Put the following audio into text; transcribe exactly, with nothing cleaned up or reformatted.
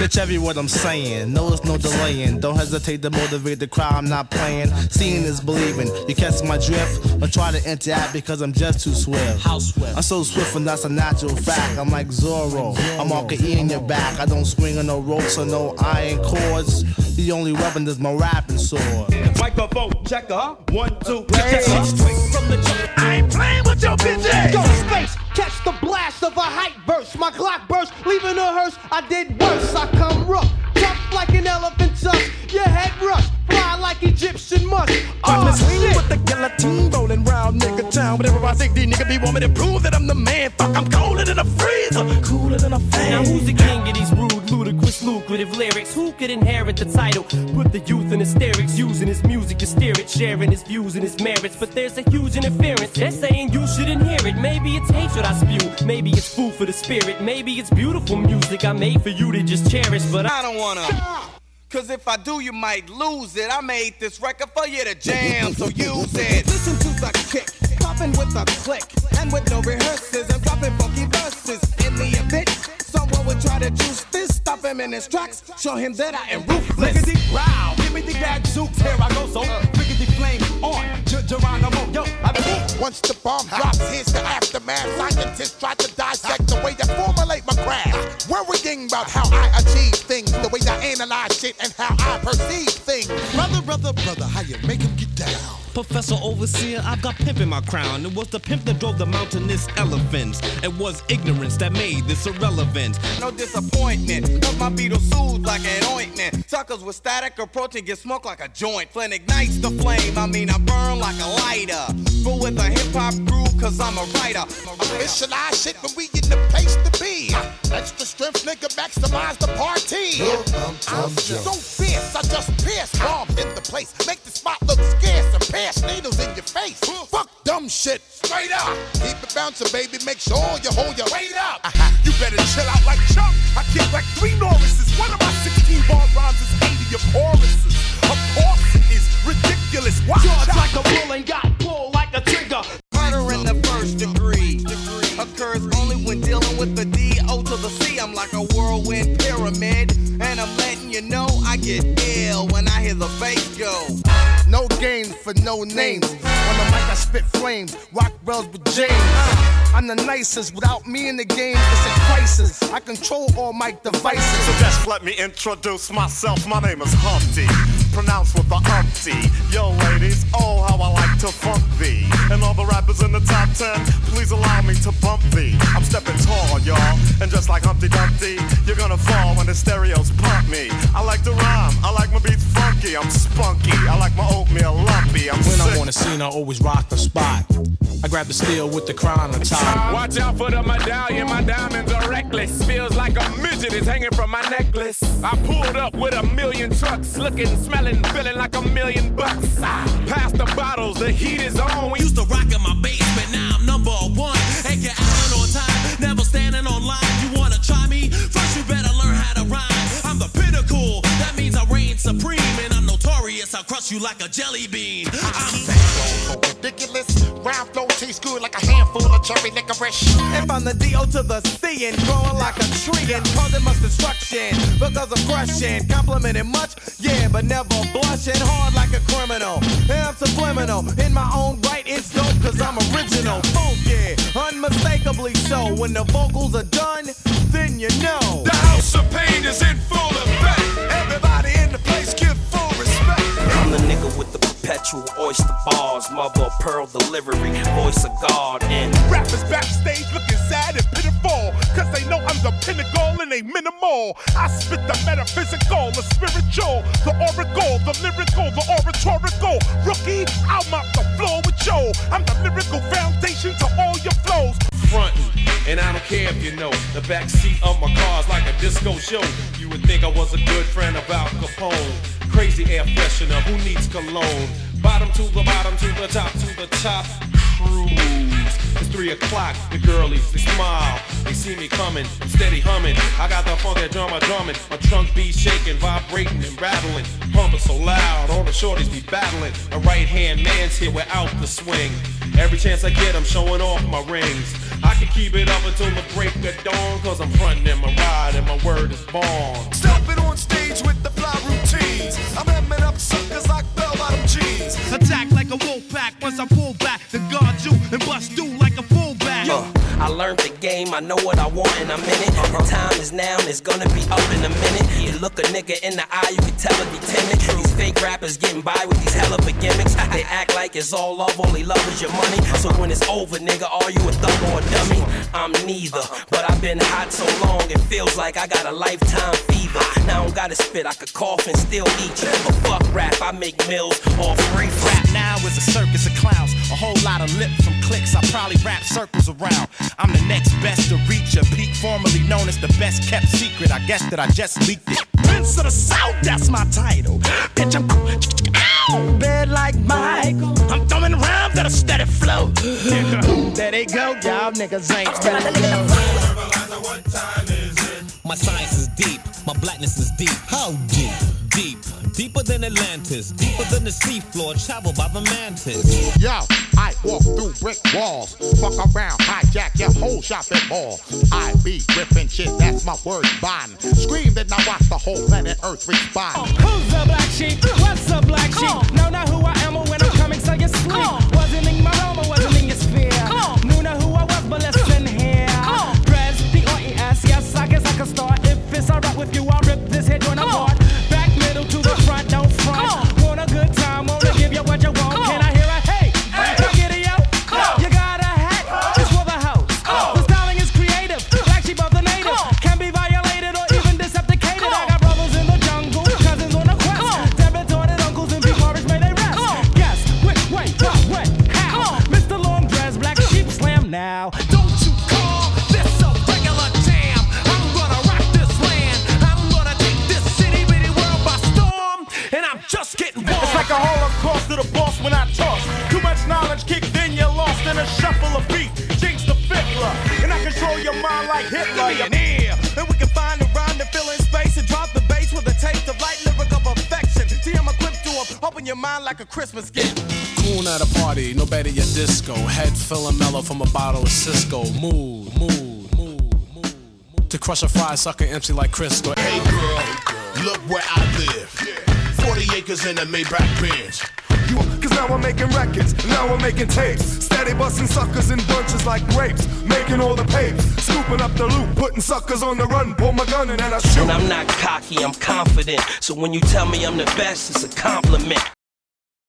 Catch every word I'm saying, no it's no delaying. Don't hesitate to motivate the crowd, I'm not playing. Seeing is believing, you catch my drift. Don't try to interact because I'm just too swift. How swift? I'm so swift and that's a natural fact. I'm like Zorro, I'm all E in your back. I don't swing on no ropes or no iron cords. The only weapon is my rapping sword. Microphone checker, huh? One, two, check her. Straight from the jump. I ain't playing with your bitch ass. Go space, catch the blast of a hype verse. My Glock burst, leaving a hearse. I did worse. I come rough, tough like an elephant tusk. Your head rush, fly like Egyptian musk. I'm Oh, the swing shit. with the guillotine rolling round nigga town. Whatever I think these nigga be want me to prove that I'm the man. Fuck, I'm colder than a freezer, cooler than a fan. Now who's the king of these rude, ludicrous, lucrative lyrics? Who could inherit the title? Put the youth in hysterics, using his music to steer it, sharing his views and his merits. But there's a huge interference. They're saying you shouldn't hear it. Maybe it's hatred I spew. Maybe it's food for the spirit. Maybe it's beautiful music I made for you to just cherish. But I I don't wanna. Cause if I do, you might lose it. I made this record for you to jam, so use it. Listen to the kick, popping with a click, and with no rehearsals, I'm dropping funky verses. In the event, someone would try to juice this, stop him in his tracks, show him that I am ruthless. Rickety growl, give me the gadzooks, here I go, so rickety flame on, Ger- Geronimo, yo, I be Once the bomb drops, here's the aftermath. Scientists try to dissect the way I formulate my craft. Worrying about how I achieve things, the way I analyze shit and how I perceive things. Brother, brother, brother, how you make him get down? Professor Overseer, I've got pimp in my crown. It was the pimp that drove the mountainous elephants. It was ignorance that made this irrelevant. No disappointment, cause my Beatles soothe like an ointment. Suckers with static approaching get smoked like a joint. Flint ignites the flame, I mean I burn like a lighter. But with a hip-hop groove, cause I'm a writer. Visualize shit when we in the place to be. Extra strength, nigga, maximize the party. I'm so fierce, I just pierce bombs in the place. Make the spot look scarce and pierce needles in your face. Fuck dumb shit, straight up. Keep it bouncing, baby, make sure you hold your weight up. You better chill out like Chuck. I kick like three Norrises. One of my sixteen bar rhymes is eighty of choruses. Of course it is ridiculous. Watch Charged out. like a bull and got pulled like a trigger. Murder in the first degree occurs only when dealing with the D O to the C. I'm like a whirlwind pyramid, and I'm letting you know I get ill when I hear the bass go. No games for no names. On the mic I spit flames, rock bells with James. I'm the nicest, without me in the game, it's a crisis. I control all mic devices. So just let me introduce myself. My name is Humpty, pronounced with the umpty. Yo, ladies, oh, how I like to funk thee. And all the rappers in the top ten, please allow me to bump thee. I'm stepping tall, y'all, and just like Humpty Dumpty, you're gonna fall when the stereos pump me. I like to rhyme, I like my beats funky, I'm spunky. I like my oatmeal lumpy, I'm When sick. I'm on the scene, I always rock the spot. I grab the steel with the crown on top. Watch out for the medallion, my diamonds are reckless. Feels like a midget is hanging from my necklace. I pulled up with a million trucks, looking, smelling, feeling like a million bucks. Ah, past the bottles, the heat is on. We Used to rock in my basement, now I'm number one. Ain't get out on time, never standing on line. You wanna try me? First you better learn how to rhyme. I'm the pinnacle, that means I reign supreme. And I'm notorious, I'll crush you like a jelly bean. I'm So ridiculous, round flow tastes good like a handful of cherry licorice. If I'm the D O to the C and growing like a tree and causing much destruction because I'm crushing, complimenting much, yeah, but never blushing hard like a criminal. And I'm subliminal in my own right, it's dope cause I'm original, funky, unmistakably so. When the vocals are done, then you know The house of pain is in full effect. Everybody in the place give full respect. I'm the nigga with the perpetual oyster bars, mother of pearl delivery, voice of God, and Rappers backstage looking sad and pitiful, cause they know I'm the pinnacle and they minimal. I spit the metaphysical, the spiritual, the oracle, the lyrical, the oratorical. Rookie, I'll mop the floor with Joe. I'm the lyrical foundation to all your flows. Frontin', and I don't care if you know the backseat of my car's like a disco show. You would think I was a good friend of Al Capone. Crazy air freshener, who needs cologne? Bottom to the bottom, to the top, to the top. Cruise. It's three o'clock, the girlies, they smile. They see me coming, I'm steady humming. I got the funky drummer drumming. My trunk be shaking, vibrating and rattling. Pumping so loud, all the shorties be battling. A right hand man's here without the swing. Every chance I get, I'm showing off my rings. I can keep it up until the break of dawn, cause I'm frontin' in my ride and my word is born. Stop game, I know what I want and I'm in it. The time is now and it's gonna be up in a minute. You look a nigga in the eye, you can tell if he timid. These fake rappers getting by with these hell of a gimmicks. They act like it's all love, all they love is your money. So when it's over, nigga, are you a thug or a dummy? I'm neither, but I've been hot so long, it feels like I got a lifetime fever. Now I don't gotta spit, I could cough and still eat you. But fuck rap, I make mills all free. Rap now is a circus of clowns, a whole lot of lip from clicks. I probably wrap circles around. I'm the next best to reach a peak, formerly known as the best kept secret. I guess that I just leaked it. Prince of the South, that's my title. Bitch, I'm ow, bed like Mike. I'm throwing rhymes at a steady flow. There they go, y'all niggas ain't ready to go. My science is deep, my blackness is deep. How deep? Deep, deeper than Atlantis, deeper than the seafloor, traveled by the mantis. Yo, I walk through brick walls, fuck around, hijack your whole shopping mall. I be ripping shit, that's my word bond. Scream that now watch the whole planet Earth respond. Oh, who's the black sheep? What's the black sheep? Oh. Know not who I am or when I'm coming, so you sleep. Oh. Wasn't in my realm or wasn't in your sphere. Oh. Knew not who I was, but listen here. Oh. Press the R E S, yes, I guess I can start. If it's alright with you, I'll rip this head joint apart. Back middle to the front, don't front. Oh. Want a good time, wanna give you what you want. Oh. Can I hear a hey? Hey, hey. Get it, yo? Oh. You got a hat? Oh. It's for the house. Oh. The styling is creative, black sheep of the native. Oh. Can be violated or even decepticated. Oh. I got brothers in the jungle, cousins on the quest. Oh. Debit-ordered uncles and P-Forest may they rest. Oh. Guess which way, what, when, how? Oh. Mister Long Dress, black sheep slam now. Don't you call this a regular jam? I'm gonna rock this land. I'm gonna take this city bitty world by storm. And I'm just getting warm. It's like a holocaust to the boss when I toss. Too much knowledge kicked in, you're lost in a shuffle of beat. Jinx the fiddler, and I control your mind like Hitler. Give me an ear, and we can find a rhyme to fill in space and drop the bass with a taste of light lyrical perfection. See, I'm equipped to open your mind like a Christmas gift. Coon at a party, no better your disco. Head feeling mellow from a bottle of Cisco. Mood, mood, mood, mood. To crush a fry sucker empty like Crisco. Hey girl, look where I live. forty acres in a Maybach Benz. Cause now I'm making records, now I'm making tapes. Steady busting suckers in bunches like grapes. Making all the papes, scooping up the loot, putting suckers on the run. Pull my gun and then I shoot. And I'm not cocky, I'm confident. So when you tell me I'm the best, it's a compliment.